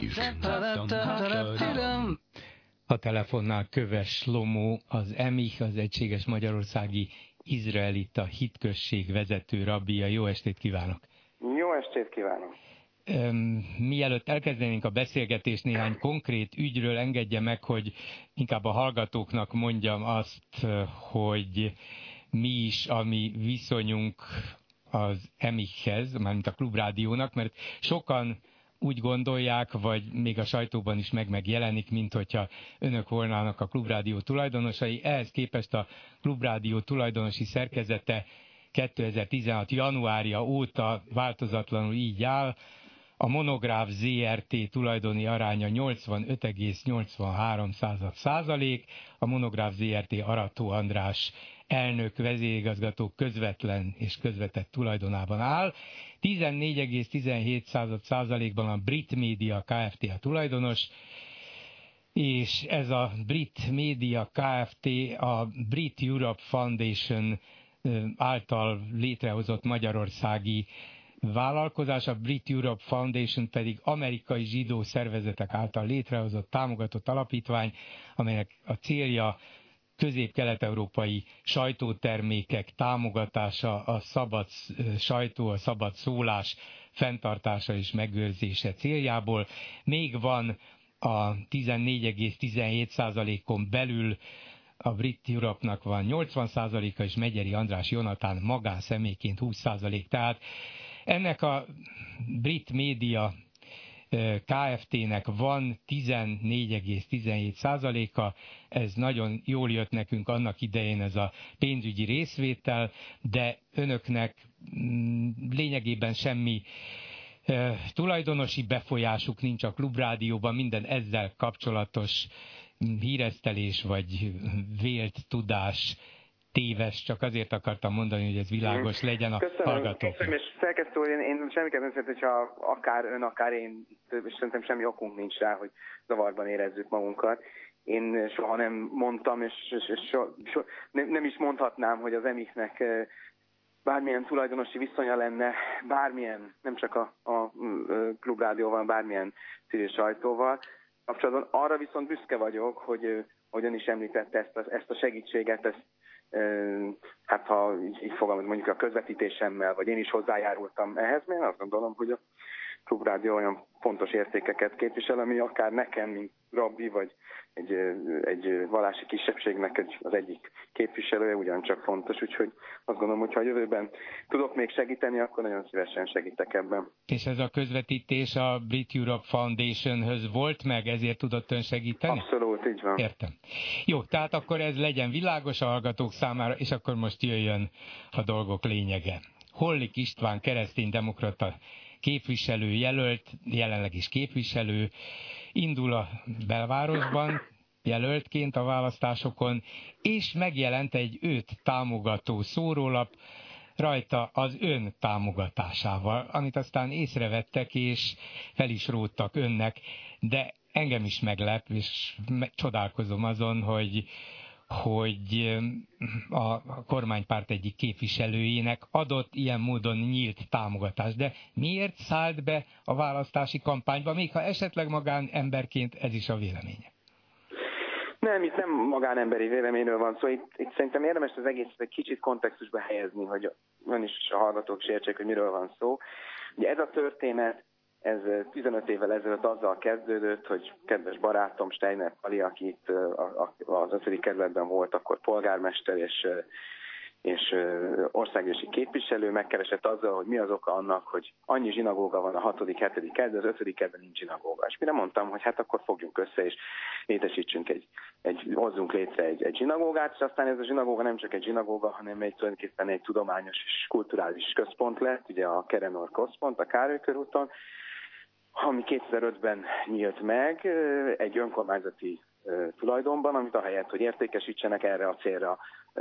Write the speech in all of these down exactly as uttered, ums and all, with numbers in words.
A telefonnál Köves Lomó, az EMIH, az Egységes Magyarországi Izraelita Hitközség vezető rabbija. Jó estét kívánok! Jó estét kívánok! Mielőtt elkezdenénk a beszélgetést, néhány konkrét ügyről engedje meg, hogy inkább a hallgatóknak mondjam azt, hogy mi is a mi viszonyunk az EMIH-hez, mármint a Klubrádiónak, mert sokan úgy gondolják, vagy még a sajtóban is meg megjelenik, mint hogyha önök volnának a Klubrádió tulajdonosai. Ehhez képest a Klubrádió tulajdonosi szerkezete kétezer-tizenhat. januárja óta változatlanul így áll. A Monográf zé er té tulajdoni aránya nyolcvanöt egész nyolcvanhárom százalék, a Monográf zé er té Arató András elnök, vezérigazgató közvetlen és közvetett tulajdonában áll. tizennégy egész tizenhét százalékban a Brit Media Kft. A tulajdonos, és ez a Brit Media Kft. A Brit Europe Foundation által létrehozott magyarországi vállalkozás, a Brit Europe Foundation pedig amerikai zsidó szervezetek által létrehozott, támogatott alapítvány, amelynek a célja közép-kelet-európai sajtótermékek támogatása, a szabad sajtó, a szabad szólás fenntartása és megőrzése céljából. Még van a tizennégy egész tizenhét százalékon belül, a Brit Europe-nak van nyolcvan százaléka, és Megyeri András Jonatán magánszemélyként húsz százalék. Tehát ennek a Brit Media Kft-nek van tizennégy egész tizenhét százaléka, ez nagyon jól jött nekünk annak idején ez a pénzügyi részvétel, de önöknek lényegében semmi tulajdonosi befolyásuk nincs a Klubrádióban, minden ezzel kapcsolatos híresztelés vagy vélt tudás téves, csak azért akartam mondani, hogy ez világos legyen a hallgatóknak. Köszönöm, és szerkesztő úr, én, én semmiképpen nem szeretném, hogyha akár ön, akár én, és szerintem semmi okunk nincs rá, hogy zavarban érezzük magunkat. Én soha nem mondtam, és, és, és so, so, nem, nem is mondhatnám, hogy az EMIH-nek bármilyen tulajdonosi viszonya lenne, bármilyen, nem csak a, a Klubrádióval, bármilyen civil sajtóval. Kapcsolatban arra viszont büszke vagyok, hogy, hogy ön is említette ezt a, ezt a segítséget, ezt, hát ha így, így fogalmazom, mondjuk a közvetítésemmel, vagy én is hozzájárultam ehhez, mert én azt gondolom, hogy a Klubrádió olyan fontos értékeket képvisel, ami akár nekem, mint rabbi, vagy egy, egy vallási kisebbségnek egy, az egyik képviselője ugyancsak fontos, úgyhogy azt gondolom, hogy ha a jövőben tudok még segíteni, akkor nagyon szívesen segítek ebben. És ez a közvetítés a Brit Europe Foundation-höz volt meg, ezért tudott ön segíteni? Abszolút, így van. Értem. Jó, tehát akkor ez legyen világos a hallgatók számára, és akkor most jöjjön a dolgok lényege. Hollik István kereszténydemokrata képviselő jelölt, jelenleg is képviselő, indul a belvárosban jelöltként a választásokon, és megjelent egy őt támogató szórólap, rajta az ön támogatásával, amit aztán észrevettek, és fel is róttak önnek, de engem is meglep, és csodálkozom azon, hogy hogy a kormánypárt egyik képviselőjének adott ilyen módon nyílt támogatást. De miért szállt be a választási kampányba, még ha esetleg magánemberként ez is a véleménye? Nem, itt nem magánemberi véleményről van szó. Szóval itt, itt szerintem érdemes az egészet egy kicsit kontextusba helyezni, hogy ön is a hallgatók is értsék, hogy miről van szó. Ugye ez a történet, ez tizenöt évvel ezelőtt azzal kezdődött, hogy kedves barátom Steiner Pali, aki itt az ötödik kerületben volt, akkor polgármester és, és országgyűlési képviselő, megkeresett azzal, hogy mi az oka annak, hogy annyi zsinagóga van a hatodik, hetedik kerületben, az ötödik kerületben nincs zsinagóga. És mire mondtam, hogy hát akkor fogjunk össze, és létesítsünk egy, egy hozzunk létre egy, egy zsinagógát, és aztán ez a zsinagóga nem csak egy zsinagóga, hanem egy tulajdonképpen egy tudományos és kulturális központ lett, ugye a Kerenor központ a Károly körúton, ami kétezer-ötben nyílt meg egy önkormányzati tulajdonban, amit ahelyett, hogy értékesítsenek, erre a célra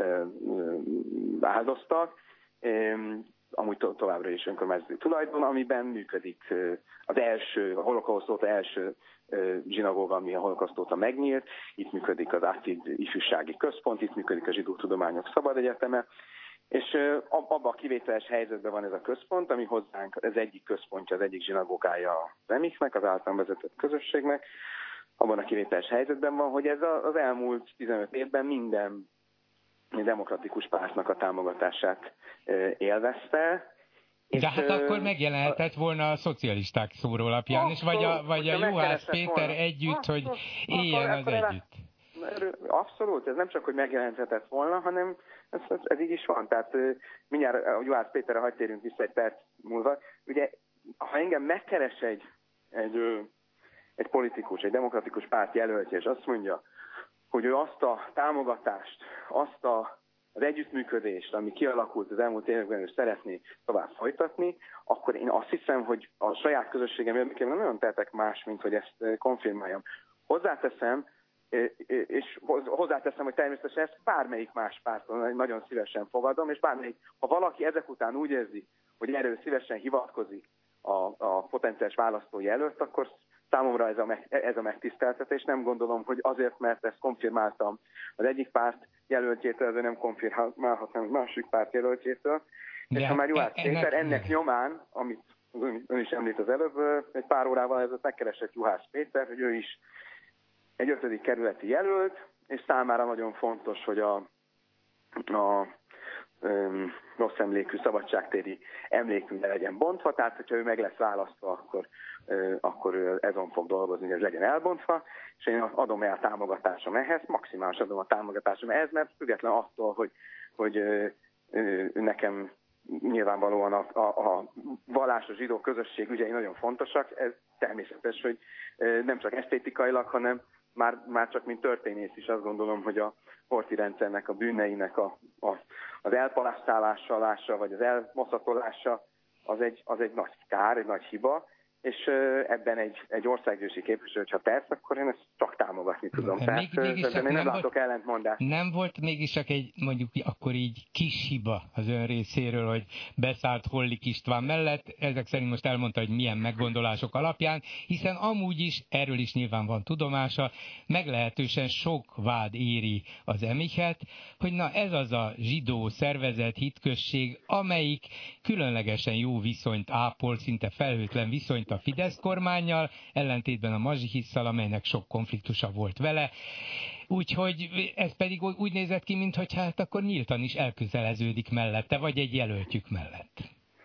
áldoztak. Amúgy to- továbbra is önkormányzati tulajdon, amiben működik az első, a holokauszt óta első zsinagóga, ami a holokauszt óta megnyílt. Itt működik az Átid ifjúsági központ, itt működik a Zsidó Tudományok Szabad Egyeteme, És abban a kivételes helyzetben van ez a központ, ami hozzánk az egyik központja, az egyik zsinagógája az emichnek, az általán vezetett közösségnek. Abban a kivételes helyzetben van, hogy ez az elmúlt tizenöt évben minden demokratikus pártnak a támogatását élvezte. De és hát akkor megjelenhetett volna a szocialisták szórólapján is, vagy a, vagy a Juhász Péter volna. együtt, hogy éljen az együtt. Abszolút, ez nem csak, hogy megjelenthetett volna, hanem ez, ez, ez így is van. Tehát mindjárt a Juhász Péterre hadd térjünk vissza egy perc múlva. Ugye, ha engem megkeres egy, egy, egy politikus, egy demokratikus párt jelöltje, és azt mondja, hogy ő azt a támogatást, azt a, az együttműködést, ami kialakult az elmúlt években, és szeretné tovább folytatni, akkor én azt hiszem, hogy a saját közösségem érdekében nem olyan tehetek más, mint hogy ezt konfirmáljam. Hozzáteszem, és hozzáteszem, hogy természetesen ezt bármelyik más párton nagyon szívesen fogadom, és bármelyik, ha valaki ezek után úgy érzi, hogy erről szívesen hivatkozik a, a potenciális választói előtt, akkor számomra ez a, meg, ez a megtiszteltetés. Nem gondolom, hogy azért, mert ezt konfirmáltam az egyik párt jelöltjétől, ezért nem konfirmálhatnám a másik párt jelöltjétől. De és ha már Juhász Péter ennek nyomán, amit ön is említ az előbb, egy pár órával ezelőtt megkeresett Juhász Péter, hogy ő is egy ötödik kerületi jelölt, és számára nagyon fontos, hogy a, a um, rossz emlékű szabadságtéri emlékmű legyen bontva, tehát hogyha ő meg lesz választva, akkor, uh, akkor ő ezon fog dolgozni, hogy ez legyen elbontva, és én adom el támogatásom ehhez, maximális adom a támogatásom ehhez, mert független attól, hogy, hogy uh, uh, nekem nyilvánvalóan a, a, a vallás, a zsidó közösség ügyei nagyon fontosak, ez természetes, hogy uh, nem csak esztétikailag, hanem Már, már csak mint történész is azt gondolom, hogy a horthy rendszernek a bűneinek a, a, az elpalasztálása, vagy az elmoszatolása az egy, az egy nagy kár, egy nagy hiba, és ebben egy, egy országgyűlési képviselő, ha tesz, akkor én ezt csak támogatni tudom. Még, Tehát mégis nem, nem látok volt, ellentmondást. Nem volt mégis csak egy, mondjuk akkor így kis hiba az ön részéről, hogy beszállt Hollik István mellett, ezek szerint most elmondta, hogy milyen meggondolások alapján, hiszen amúgy is, erről is nyilván van tudomása, meglehetősen sok vád éri az emichet, hogy na ez az a zsidó szervezet, hitközség, amelyik különlegesen jó viszonyt ápol, szinte felhőtlen viszonyt a Fidesz kormánnyal, ellentétben a Mazsihisszal, amelynek sok konfliktusa volt vele. Úgyhogy ez pedig úgy nézett ki, mintha hát akkor nyíltan is elközeleződik mellette, vagy egy jelöltjük mellett.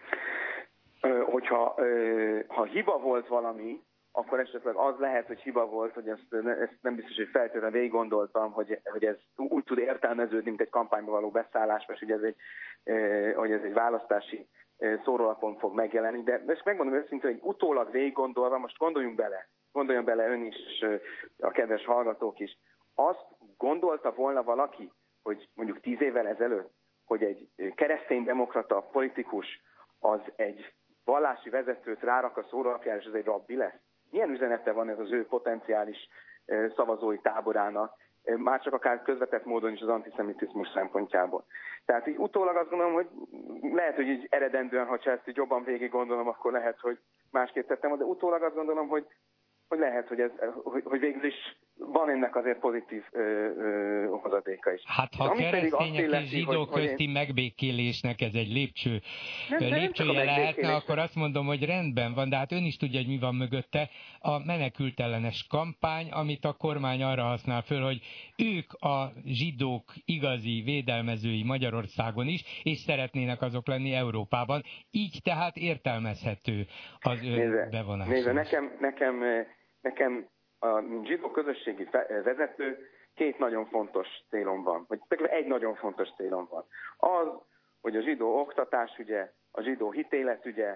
Hogyha ha hiba volt valami, akkor esetleg az lehet, hogy hiba volt, hogy ezt, ezt nem biztos, hogy feltétlenül végig gondoltam, hogy, hogy ez úgy tud értelmeződni, mint egy kampányba való beszállás, vagy hogy ez egy, hogy ez egy választási szórólapon fog megjelenni, de ezt megmondom őszintén, hogy utólag végig gondolva, most gondoljunk bele, gondoljon bele ön is, és a kedves hallgatók is, azt gondolta volna valaki, hogy mondjuk tíz évvel ezelőtt, hogy egy kereszténydemokrata politikus az egy vallási vezetőt rárak a szórólapjára, és ez egy rabbi lesz? Milyen üzenete van ez az ő potenciális szavazói táborának, már csak akár közvetett módon is az antiszemitizmus szempontjából. Tehát így utólag azt gondolom, hogy lehet, hogy így eredendően, ha ezt így jobban végig gondolom, akkor lehet, hogy másképp tettem, de utólag azt gondolom, hogy, hogy lehet, hogy, ez, hogy, hogy végül is van ennek azért pozitív ö, ö, hozadéka is. Hát ha keresztények illeti, és zsidó hogy, közti én... megbékélésnek ez egy lépcső, nem, lépcsője lehetne, akkor azt mondom, hogy rendben van, de hát ön is tudja, hogy mi van mögötte. A menekültellenes kampány, amit a kormány arra használ föl, hogy ők a zsidók igazi védelmezői Magyarországon is, és szeretnének azok lenni Európában. Így tehát értelmezhető az ön bevonása. Nézze, nekem, nekem, nekem a zsidó közösségi vezető két nagyon fontos célom van, vagy egy nagyon fontos célom van. Az, hogy a zsidó oktatásügye, a zsidó hitéletügye,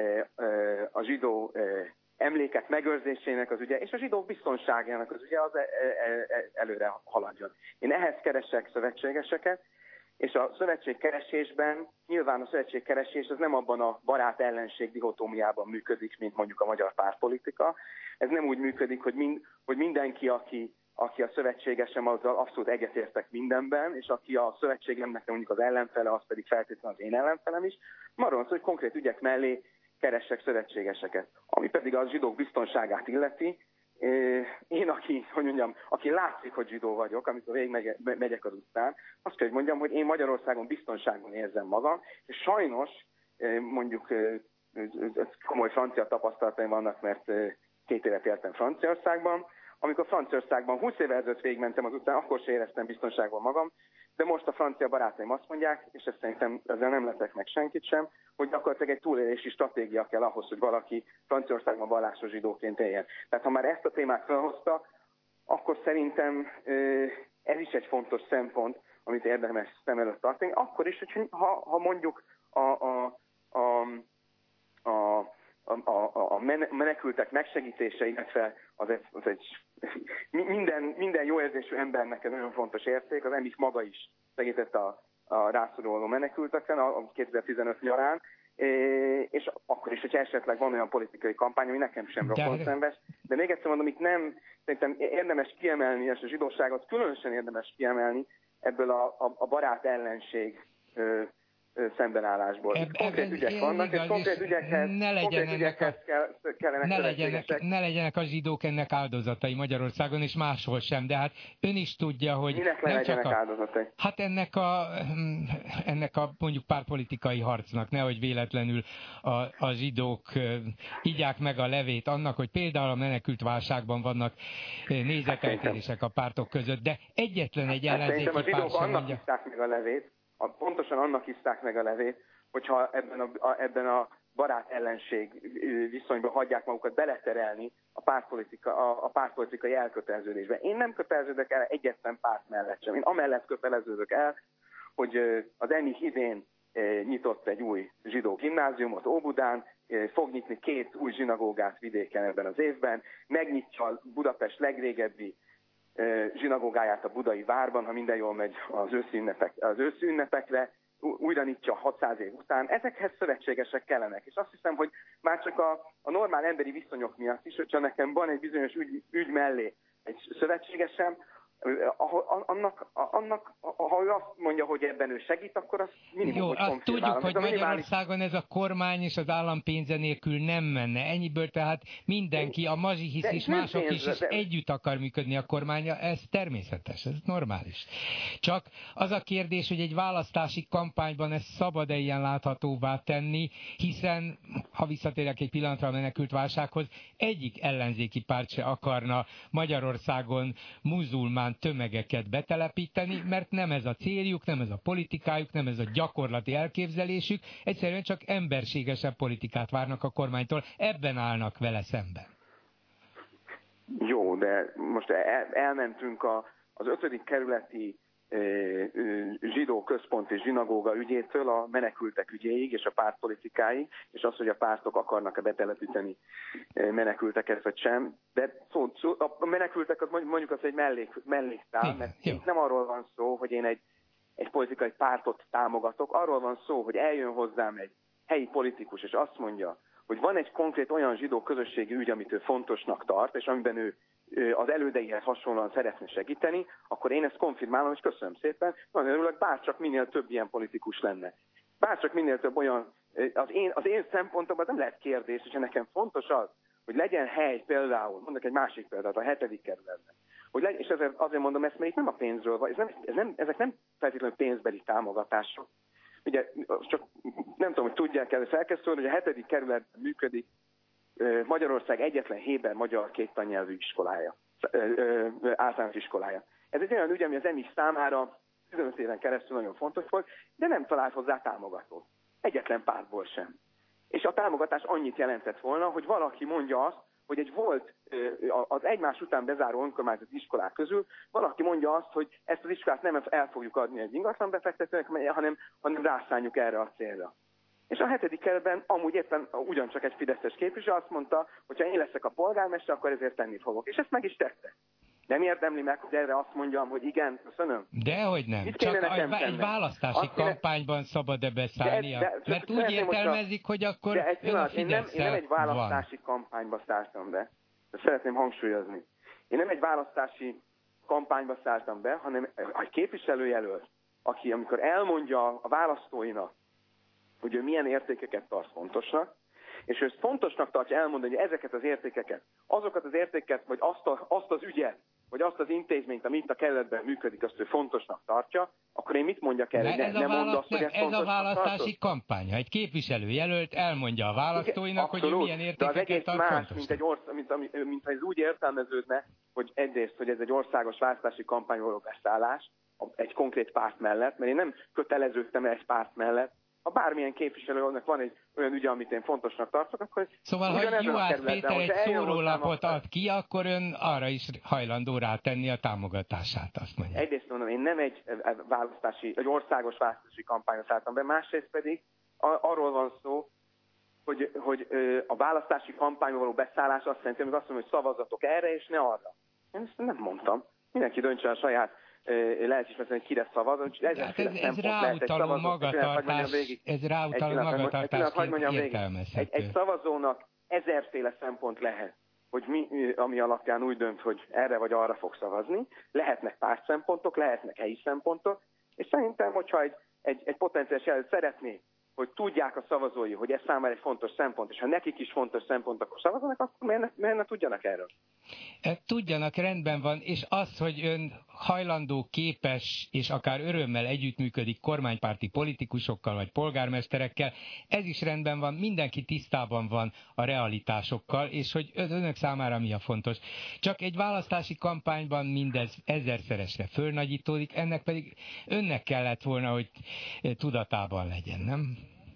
a zsidó emlékek megőrzésének az ügye, és a zsidók biztonságának az ügye az előre haladjon. Én ehhez keresek szövetségeseket, és a szövetségkeresésben nyilván a szövetségkeresés az nem abban a barát-ellenség dihotómiában működik, mint mondjuk a magyar pártpolitika. Ez nem úgy működik, hogy, mind, hogy mindenki, aki, aki a szövetségesem, azzal abszolút egyetértek mindenben, és aki a szövetségemnek mondjuk az ellenfele, az pedig feltétlenül az én ellenfelem is. Arról szó, hogy konkrét ügyek mellé keressek szövetségeseket. Ami pedig a zsidók biztonságát illeti, én, aki, hogy mondjam, aki látszik, hogy zsidó vagyok, amikor végig megyek az utcán, azt kell, hogy mondjam, hogy én Magyarországon biztonságban érzem magam, és sajnos mondjuk komoly francia tapasztalataim vannak, mert két évet éltem Franciaországban. Amikor Franciaországban húsz évvel ezelőtt végigmentem az utcán, akkor sem éreztem biztonságban magam, de most a francia barátaim azt mondják, és ezt szerintem ezzel nem letek meg senkit sem, hogy gyakorlatilag egy túlélési stratégia kell ahhoz, hogy valaki Franciaországban vallásos zsidóként éljen. Tehát ha már ezt a témát felhozta, akkor szerintem ez is egy fontos szempont, amit érdemes szem előtt tartani. Akkor is, hogy ha, ha mondjuk a, a, a, a, a, a menekültek megsegítése, illetve az egy, az egy minden, minden jó érzésű embernek ez nagyon fontos érték, az EMIK maga is segített a, a rászoruló menekülteken a kétezer-tizenöt nyarán, és akkor is, hogyha esetleg van olyan politikai kampány, ami nekem sem rokonszenves, de még egyszer mondom, itt nem, szerintem érdemes kiemelni, és a zsidóságot különösen érdemes kiemelni ebből a, a, a barát ellenség szembenállásból. Eb, konkrét eb, ügyek vannak, és konkrét ügyekhez, ne konkrét ügyekhez a, kell, kellene ne legyenek, ne legyenek a zsidók ennek áldozatai Magyarországon, és máshol sem, de hát ön is tudja, hogy minek nem csak a, áldozatai? Hát ennek a, ennek a mondjuk pártpolitikai harcnak, nehogy véletlenül a, a zsidók igyák meg a levét annak, hogy például a menekült válságban vannak nézeteltérések a pártok között, de egyetlen egy ellenzéki párt sem mondja. A zsidók annak hiszták meg a levét, A, pontosan annak hiszták meg a levét, hogyha ebben a, a, ebben a barát ellenség viszonyban hagyják magukat beleterelni a, pártpolitika, a, a pártpolitikai elköteleződésbe. Én nem köteleződök el egyetlen párt mellett sem. Én amellett köteleződök el, hogy az EMIK idén nyitott egy új zsidó gimnáziumot Óbudán, fog nyitni két új zsinagógát vidéken ebben az évben, megnyitja Budapest legrégebbi zsinagógáját a Budai Várban, ha minden jól megy az őszi, ünnepek, az őszi ünnepekre, újra nyitja hatszáz év után. Ezekhez szövetségesek kellenek. És azt hiszem, hogy már csak a, a normál emberi viszonyok miatt is, hogyha nekem van egy bizonyos ügy, ügy mellé egy szövetségesem, annak, annak, ha ő azt mondja, hogy ebben ő segít, akkor az minimum, Jó, hogy azt tudjuk, hogy Magyarországon ez a kormány és az állam pénze nélkül nem menne. Ennyiből tehát mindenki, a mazsihisz és mások is, is együtt akar működni a kormánya, ez természetes, ez normális. Csak az a kérdés, hogy egy választási kampányban ezt szabad-e ilyen láthatóvá tenni, hiszen, ha visszatérek egy pillanatra a menekült válsághoz, egyik ellenzéki párt se akarna Magyarországon muzulmán tömegeket betelepíteni, mert nem ez a céljuk, nem ez a politikájuk, nem ez a gyakorlati elképzelésük, egyszerűen csak emberségesebb politikát várnak a kormánytól, ebben állnak vele szemben. Jó, de most el, elmentünk a, az ötödik kerületi e, e, zsidó központi zsinagóga ügyétől a menekültek ügyéig és a pártpolitikáig, és az, hogy a pártok akarnak-e betelepíteni menekülteket vagy sem. De szó, szó, a menekültek az mondjuk azt, hogy mellék, mellékszál, mert itt nem arról van szó, hogy én egy, egy politikai pártot támogatok, arról van szó, hogy eljön hozzám egy helyi politikus, és azt mondja, hogy van egy konkrét olyan zsidó közösségi ügy, amit ő fontosnak tart, és amiben ő az elődeihez hasonlóan szeretne segíteni, akkor én ezt konfirmálom, és köszönöm szépen, nagyon örülök, bárcsak minél több ilyen politikus lenne. Bárcsak minél több olyan, az én, az én szempontomban nem lehet kérdés, hogyha nekem fontos az, hogy legyen hely például, mondok egy másik példát, a hetedik kerületben, hogy legyen, és ezért, azért mondom ezt, mert itt nem a pénzről van, ez nem, ez nem, ezek nem feltétlenül pénzbeli támogatások. Ugye, csak nem tudom, hogy tudják el, felkezdődni, hogy a hetedik kerületben működik Magyarország egyetlen héber magyar kéttannyelvű iskolája, általános iskolája. Ez egy olyan ügy, ami az EMIK számára tizenöt éven keresztül nagyon fontos volt, de nem talált hozzá támogatót. Egyetlen pártból sem. És a támogatás annyit jelentett volna, hogy valaki mondja azt, hogy egy volt az egymás után bezáró önkormányzati iskolák közül, valaki mondja azt, hogy ezt az iskolát nem el fogjuk adni egy ingatlan befektetőnek, hanem, hanem rászánjuk erre a célra. És a hetedik kerületben amúgy éppen ugyancsak egy fideszes képviselő azt mondta, hogy ha én leszek a polgármester, akkor ezért tenni fogok. És ezt meg is tette. Nem érdemli meg, hogy erre azt mondjam, hogy igen, köszönöm. Dehogy nem. Csak a, egy választási azt kampányban kéne... szabad-e beszállnia? De, de, Mert úgy értelmezik, hogy akkor de egy ön a én, nem, én nem egy választási van. kampányba szálltam be. De szeretném hangsúlyozni. Én nem egy választási kampányba szálltam be, hanem egy képviselőjelölt, aki amikor elmondja a választóinak, hogy ő milyen értékeket tart fontosnak, és ő fontosnak tartja elmondani, hogy ezeket az értékeket, azokat az értékeket, vagy azt, a, azt az ügyet, vagy azt az intézményt, ami itt a kerületben működik, azt ő fontosnak tartja, akkor én mit mondjak el? Ne, ne, ne mondd azt, nem, hogy ez, ez a választási tartod? kampány. Ha egy képviselőjelölt elmondja a választóinak, igen, hogy ő milyen értékeket tart más, fontosnak. Mint, egy orsz, mint, mint, mint ha ez úgy értelmeződne, hogy egyrészt, hogy ez egy országos választási kampány való beszállás egy konkrét párt mellett, mert én nem köteleződtem egy párt mellett. Ha bármilyen képviselőnek van egy olyan ügye, amit én fontosnak tartok, akkor... Szóval, ha Juhász Péter egy szórólapot ad ki, akkor ön arra is hajlandó rátenni a támogatását, azt mondja. Egyrészt mondom, én nem egy választási, egy országos választási kampányra szálltam be, másrészt pedig arról van szó, hogy, hogy a választási kampányba való beszállás azt jelenti, hogy azt mondom, hogy szavazatok erre és ne arra. Én ezt nem mondtam. Mindenki döntse a saját lelkiismeretben, hogy kire szavaz. Ez, ez, ez ráutaló magatartás, ez ráutaló magatartás értelmezhető. Egy, egy szavazónak ezerféle szempont lehet, hogy mi, ami alapján úgy dönt, hogy erre vagy arra fog szavazni. Lehetnek pártszempontok, lehetnek helyi szempontok, és szerintem, hogyha egy, egy, egy potenciális jelölt szeretné, hogy tudják a szavazói, hogy ez számára egy fontos szempont, és ha nekik is fontos szempont, akkor szavazanak, akkor miért ne, miért ne tudjanak erről? Tudjanak, rendben van, és az, hogy ön hajlandó, képes, és akár örömmel együttműködik kormánypárti politikusokkal, vagy polgármesterekkel, ez is rendben van, mindenki tisztában van a realitásokkal, és hogy önök számára mi a fontos. Csak egy választási kampányban mindez ezerszeresre fölnagyítódik, ennek pedig önnek kellett volna, hogy tudatában legyen, nem?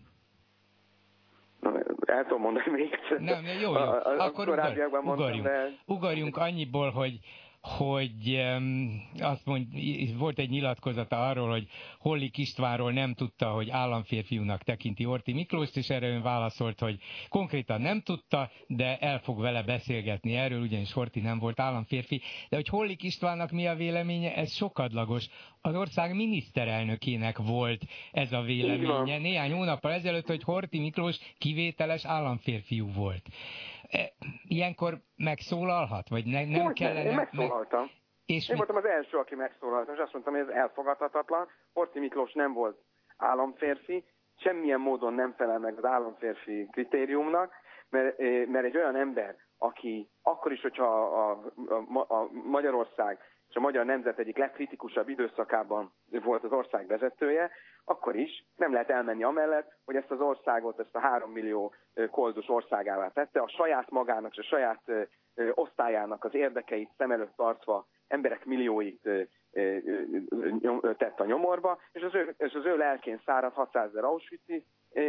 El tudom mondani még egyszer. Nem, jó, jó. A, a, Akkor ugor, ugorjunk. De... ugorjunk annyiból, hogy hogy um, azt mond, volt egy nyilatkozata arról, hogy Hollik Istvánról nem tudta, hogy államférfiúnak tekinti Horthy Miklóst, és erre ön válaszolt, hogy konkrétan nem tudta, de el fog vele beszélgetni erről, ugyanis Horthy nem volt államférfi. De hogy Hollik Istvánnak mi a véleménye, ez sokadlagos. Az ország miniszterelnökének volt ez a véleménye néhány hónappal ezelőtt, hogy Horthy Miklós kivételes államférfiú volt. Ilyenkor megszólalhat? Vagy ne, nem Hogy kellene... Én megszólaltam. Meg... És én mit... voltam az első, aki megszólaltam, és azt mondtam, hogy ez elfogadhatatlan. Horthy Miklós nem volt államférfi, semmilyen módon nem felel meg az államférfi kritériumnak, mert, mert egy olyan ember, aki akkor is, hogyha a, a, a Magyarország és a magyar nemzet egyik legkritikusabb időszakában volt az ország vezetője, akkor is nem lehet elmenni amellett, hogy ezt az országot, ezt a három millió koldus országává tette, a saját magának és a saját osztályának az érdekeit szem előtt tartva emberek millióit tett a nyomorba, és az ő, és az ő lelkén szárad hatszázezer Auschwitz-i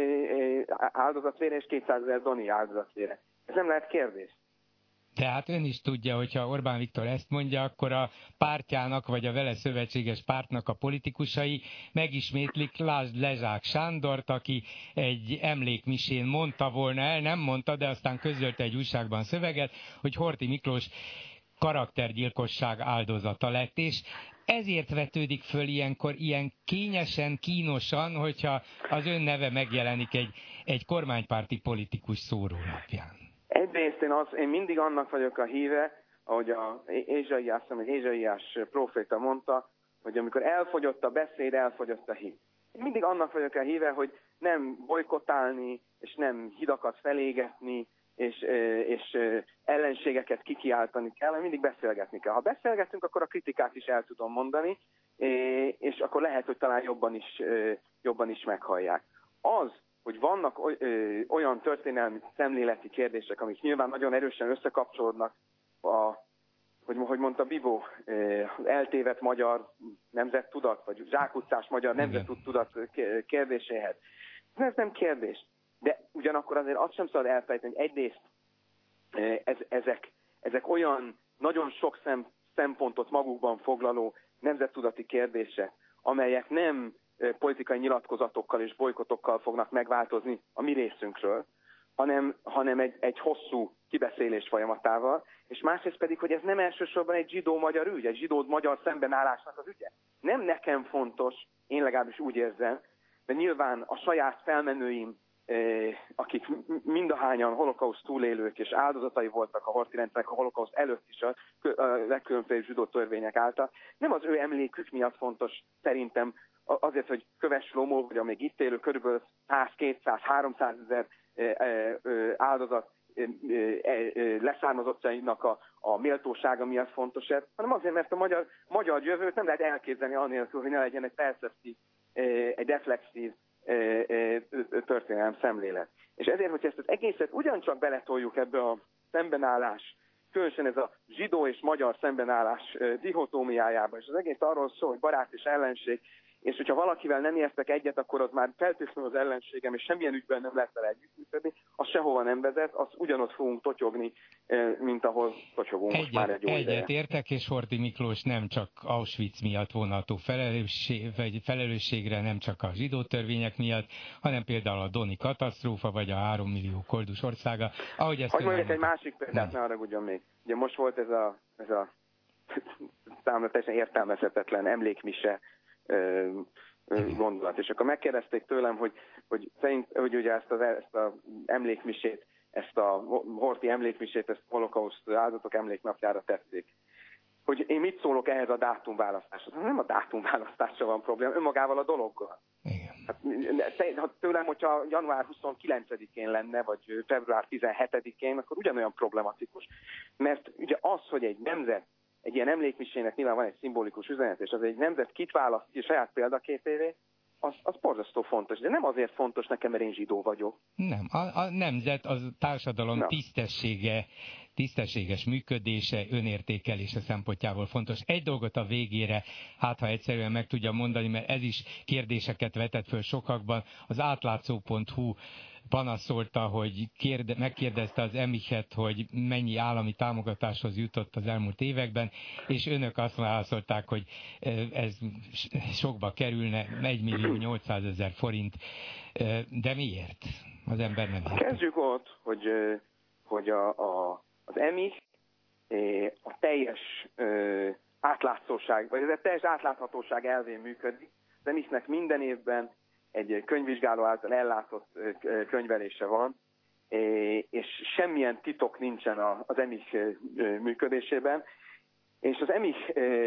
áldozatvére és kétszázezer doni áldozatvére. Ez nem lehet kérdés. Tehát ön is tudja, hogyha Orbán Viktor ezt mondja, akkor a pártjának, vagy a vele szövetséges pártnak a politikusai megismétlik, lásd Lezsák Sándort, aki egy emlékmisén mondta volna el, nem mondta, de aztán közölte egy újságban szöveget, hogy Horthy Miklós karaktergyilkosság áldozata lett, és ezért vetődik föl ilyenkor ilyen kényesen, kínosan, hogyha az ön neve megjelenik egy, egy kormánypárti politikus szórólapján. Egyrészt én, az, én mindig annak vagyok a híve, ahogy a Ézsaiás, vagy Ézsaiás próféta mondta, hogy amikor elfogyott a beszéd, elfogyott a hív. Én mindig annak vagyok a híve, hogy nem bolykotálni, és nem hidakat felégetni, és, és ellenségeket kikiáltani kell, hanem mindig beszélgetni kell. Ha beszélgetünk, akkor a kritikát is el tudom mondani, és akkor lehet, hogy talán jobban is, jobban is meghallják. Az, hogy vannak olyan történelmi szemléleti kérdések, amik nyilván nagyon erősen összekapcsolódnak a, hogy, hogy mondta Bibó, az eltévedt magyar nemzettudat, vagy zsákutcás magyar nemzettudat kérdéséhez. Ez nem kérdés. De ugyanakkor azért azt sem szabad elfelejteni, hogy egyrészt ez, ezek, ezek olyan nagyon sok szem, szempontot magukban foglaló nemzettudati kérdések, amelyek nem politikai nyilatkozatokkal és bolykotokkal fognak megváltozni a mi részünkről, hanem, hanem egy, egy hosszú kibeszélés folyamatával, és másrészt pedig, hogy ez nem elsősorban egy zsidó-magyar ügy, egy zsidó-magyar szembenállásnak az ügye. Nem nekem fontos, én legalábbis úgy érzem, de nyilván a saját felmenőim, akik mindahányan holokauszt túlélők és áldozatai voltak a Horthy rendszernek a holokauszt előtt is a legkülönfélebb zsidó törvények által, nem az ő emlékük miatt fontos szerintem azért, hogy Köves Lomó, vagy a még itt élő körülbelül száz, kétszáz, háromszázezer áldozat leszármazottjainak a, a méltósága miatt fontos ez, hanem azért, mert a magyar, magyar jövőt nem lehet elképzelni annélkül, hogy ne legyen egy perceptív, egy reflexív történelem szemlélet. És ezért, hogy ezt az egészet ugyancsak beletoljuk ebbe a szembenállás, különösen ez a zsidó és magyar szembenállás dihotómiájába, és az egész arról szól, hogy barát és ellenség, és hogyha valakivel nem értek egyet, akkor az már feltétlenül az ellenségem, és semmilyen ügyben nem lehet vele együttműködni, az sehova nem vezet, az ugyanott fogunk totyogni, mint ahol totyogunk egyet, most már egy jó ideje. Egyet értek, és Horthy Miklós nem csak Auschwitz miatt vonható felelősség, vagy felelősségre, nem csak a zsidó törvények miatt, hanem például a Doni katasztrófa, vagy a három millió koldus országa. Ahogy ezt hogy mondjuk egy másik példát, ne haragudjon még. Ugye most volt ez a, ez a számomra teljesen értelmezhetetlen emlékmise gondolat. És akkor megkérdezték tőlem, hogy, hogy, szerint, hogy ugye ezt az ezt a emlékmisét, ezt a Horthy emlékmisét, ezt a holokauszt áldozatok emléknapjára tették. Hogy én mit szólok ehhez a dátumválasztáshoz? Nem a dátumválasztással van probléma, önmagával a dologgal. Hát, ha tőlem, hogyha január huszonkilencedikén lenne, vagy február tizenhetedikén, akkor ugyanolyan problematikus. Mert ugye az, hogy egy nemzet egy ilyen emlékmisének nyilván van egy szimbolikus üzenet, és az egy nemzet kit választ ki saját példaképévé, az, az borzasztó fontos. De nem azért fontos nekem, mert én zsidó vagyok. Nem, a, a nemzet az társadalom Na. tisztessége, tisztességes működése, önértékelése szempontjából fontos. Egy dolgot a végére, hát ha egyszerűen meg tudja mondani, mert ez is kérdéseket vetett föl sokakban, az átlátszó pont hu panaszolta, hogy kérde, megkérdezte az Emichet, hogy mennyi állami támogatáshoz jutott az elmúlt években, és önök azt válaszolták, hogy ez sokba kerülne, egy millió nyolcszázezer forint. De miért? Az ember nem érti. Kezdjük ott, hogy, hogy a, a, az Emich a teljes átlátszóság, vagy a teljes átláthatóság elvén működik. Az Emichnek minden évben egy könyvvizsgáló által ellátott könyvelése van, és semmilyen titok nincsen az Emich működésében, és az Emich,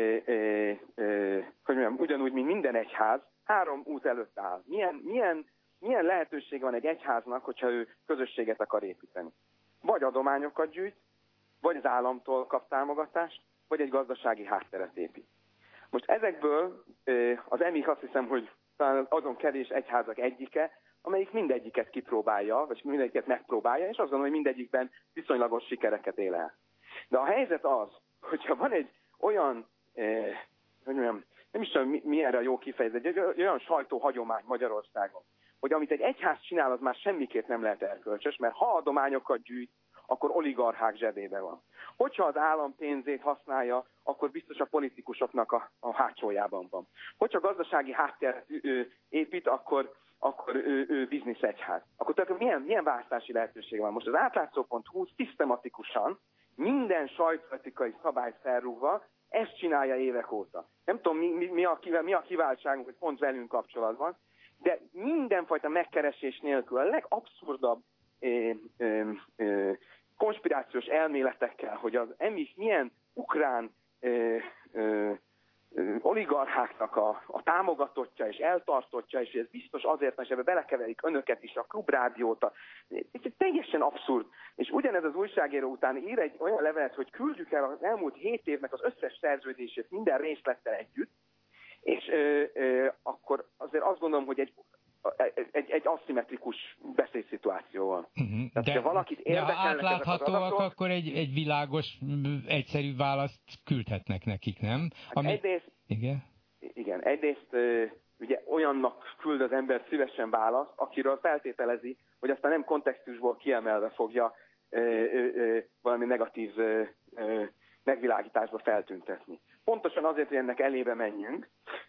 hogy mondjam, ugyanúgy, mint minden egyház, három út előtt áll. Milyen, milyen, milyen lehetőség van egy egyháznak, hogyha ő közösséget akar építeni? Vagy adományokat gyűjt, vagy az államtól kap támogatást, vagy egy gazdasági hátteret épít. Most ezekből az Emich azt hiszem, hogy talán azon kevés egyházak egyike, amelyik mindegyiket kipróbálja, vagy mindegyiket megpróbálja, és azt gondolom, hogy mindegyikben viszonylagos sikereket él el. De a helyzet az, hogyha van egy olyan, eh, hogy mondjam, nem is tudom, mi, mi erre a jó kifejezés, egy olyan sajtóhagyomány Magyarországon, hogy amit egy egyház csinál, az már semmiképp nem lehet erkölcsös, mert ha adományokat gyűjt, akkor oligarchák zsebébe van. Hogyha az állam pénzét használja, akkor biztos a politikusoknak a, a hátsójában van. Hogyha gazdasági hátteret épít, akkor, akkor ő, ő biznisz egyház. Akkor tehát milyen, milyen választási lehetőség van? Most az átlátszó pont hu szisztematikusan minden sajtóetikai szabályt felrúgva ezt csinálja évek óta. Nem tudom, mi, mi, mi, a, mi a kiváltságunk, hogy pont velünk kapcsolatban, de mindenfajta megkeresés nélkül a legabszurdabb é, é, é, konspirációs elméletekkel, hogy az Emich milyen ukrán ö, ö, ö, oligarcháknak a, a támogatottja és eltartottja, és ez biztos azért, mert ebbe belekeverik önöket is, a klubrádiót. A, ez teljesen abszurd. És ugyanez az újságíró után ír egy olyan levelet, hogy küldjük el az elmúlt hét évnek az összes szerződését minden részlettel együtt, és ö, ö, akkor azért azt gondolom, hogy egy Egy, egy aszimmetrikus beszédszituáció van. Uh-huh. Tehát, de, ha valakit de ha átláthatóak, adatok, akkor egy, egy világos, egyszerű választ küldhetnek nekik, nem? Ami... Egyrészt, igen? Igen, egyrészt ugye olyannak küld az ember szívesen választ, akiről feltételezi, hogy aztán nem kontextusból kiemelve fogja ö, ö, ö, valami negatív ö, ö, megvilágításba feltüntetni. Pontosan azért, hogy ennek elébe menjünk,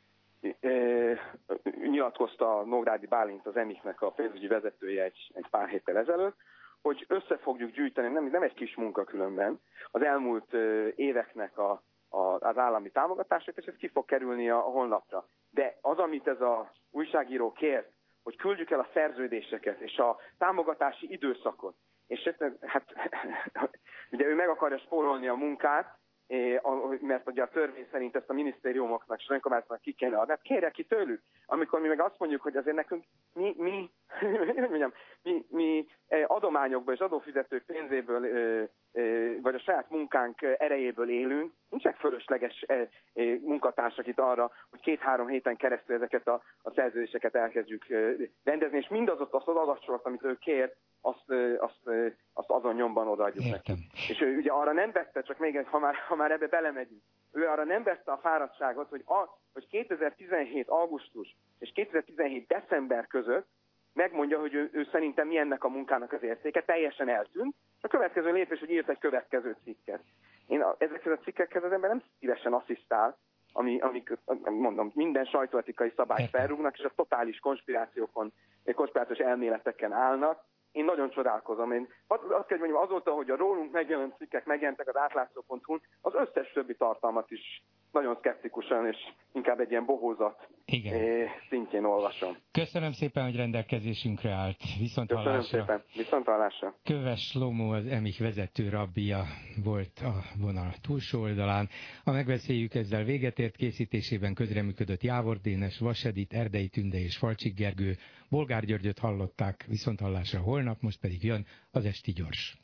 nyilatkozta Nógrádi Bálint, az Emichnek a pénzügyi vezetője egy, egy pár héttel ezelőtt, hogy össze fogjuk gyűjteni, nem, nem egy kis munka különben, az elmúlt éveknek a, a, az állami támogatását, és ez ki fog kerülni a, a honlapra. De az, amit ez az újságíró kért, hogy küldjük el a szerződéseket és a támogatási időszakot, és hát ugye ő meg akarja spórolni a munkát, mert ugye a törvény szerint ezt a minisztériumoknak és önkormányzatnak ki kellene adni. Hát kérje ki tőlük, amikor mi meg azt mondjuk, hogy azért nekünk mi, mi, mondjam, mi, mi adományokból és adófizetők pénzéből vagy a saját munkánk erejéből élünk, nincsenek fölösleges munkatársak itt arra, hogy két-három héten keresztül ezeket a, a szerződéseket elkezdjük rendezni, és mindazot az adatsort, amit ő kér, azt, azt, azt azon nyomban odaadjuk neki. És ő ugye arra nem vette, csak még ha már, ha már ebbe belemegyünk, ő arra nem vette a fáradtságot, hogy, a, hogy kétezer-tizenhét augusztus és kétezer-tizenhét december között megmondja, hogy ő, ő szerintem mi ennek a munkának az értéke, teljesen eltűnt. A következő lépés, hogy írt egy következő cikket. Én a, ezekhez a cikkekhez az ember nem szívesen asszisztál, ami, amik, mondom, minden sajtóetikai szabályt felrúgnak, és a totális konspirációkon, konspirációs elméleteken állnak. Én nagyon csodálkozom. Én azt kell, hogy mondjam, azóta, hogy a rólunk megjelent cikkek megjelentek az átlátszó pont hu-n, az összes többi tartalmat is nagyon szkeptikusan, és inkább egy ilyen bohózat Igen. szintjén olvasom. Köszönöm szépen, hogy rendelkezésünkre állt. Viszonthallásra. Köszönöm szépen. Viszonthallásra. Köves Slomó, az emich vezető rabbija volt a vonal túlsó oldalán. A Megbeszéljük ezzel véget ért készítésében közreműködött Jávor Dénes, Vas Edit, Erdei Tünde és Falcsik Gergő. Bolgár Györgyöt hallották. Viszonthallásra holnap, most pedig jön az Esti Gyors.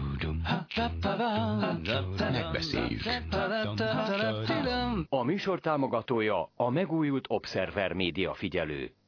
Megbeszéljük. A műsor támogatója a megújult Observer Média Figyelő.